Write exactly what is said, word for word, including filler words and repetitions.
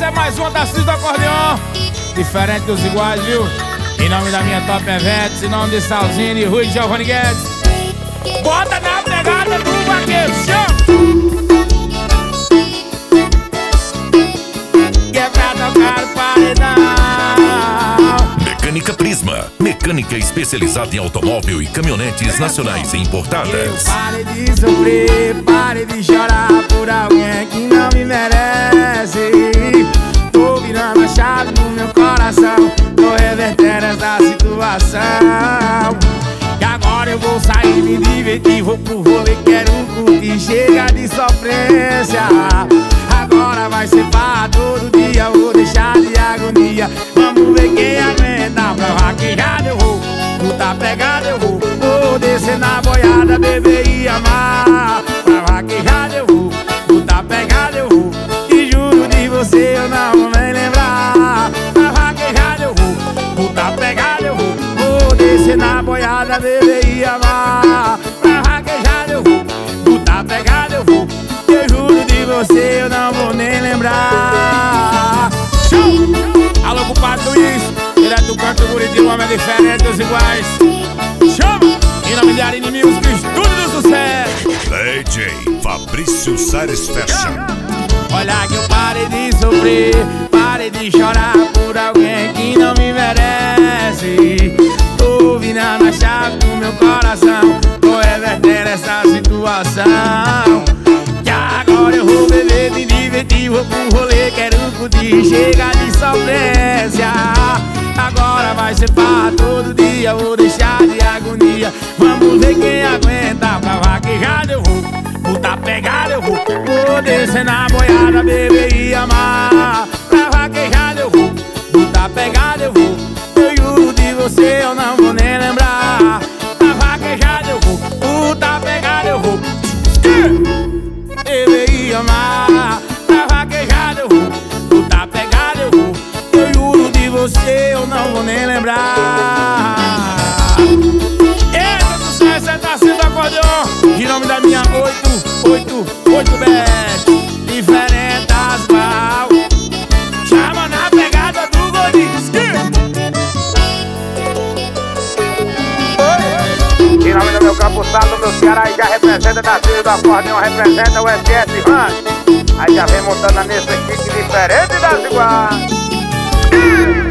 Essa é mais uma da Cis do Acordeon, diferente dos iguais, viu? Em nome da minha Top Eventos, em nome de Salzinho e Rui Giovanni Guedes. Bota na pegada do vaqueiro, chama! Que é pra tocar o paredão. Mecânica Prisma, mecânica especializada em automóvel e caminhonetes nacionais e importadas. Eu pare de sofrer, pare de chorar por alguém que não me merece. Tô virando a chave no meu coração, tô revertendo essa situação. E agora eu vou sair, me divertir, vou pro rolê, quero curtir, chega de sofrência. Agora vai ser pra todo dia, vou deixar de agonia. Vamos ver quem aguenta, pra vaquejada eu vou, puta pegada eu vou, vou descer na boiada, beber e amar. Pra vaquejada eu vou, puta pegada eu vou, e juro de você eu não vou nem lembrar. Pra vaquejada eu vou, puta pegada eu vou, vou descer na boiada, beber e amar. Pra vaquejada eu vou, puta pegada eu vou, eu juro de você eu não vou nem lembrar. Show! Alô, compadre Luiz, direto do canto do Buriti, o homem é diferente dos iguais. Chama! Em nome de Arine Music, estúdio do sucesso. D J Fabrício Satisfaction. Olha que eu parei de sofrer, parei de chorar por alguém que não me merece. Tô virando a chave do meu coração, tô revertendo essa situação. Que agora eu vou beber, me divertir, vou pro rolê, quero curtir, chega de sofrência. Agora vai ser pra todo dia, vou deixar de agonia. Vamos ver quem aguenta, pra vaquejada eu vou, puta pegada eu vou, vou descer na boiada, beber e amar. Pra vaquejada eu vou, puta pegada eu vou, eu juro de você eu não vou nem lembrar. Pra vaquejada eu vou, puta pegada eu vou, beber e amar. Pra vaquejada eu vou, puta pegada eu vou, eu juro de você eu não vou nem lembrar. Eita, sucesso é da Cis do Acordeon, em nome da minha oito oito oito best, diferente das igual. Chama na pegada do Godinski. Em nome do meu capuçado, meu Ceará, aí já representa da Cis do Acordeon, representa o S S Ranch. Aí já vem montando nesse equipe diferente das iguais.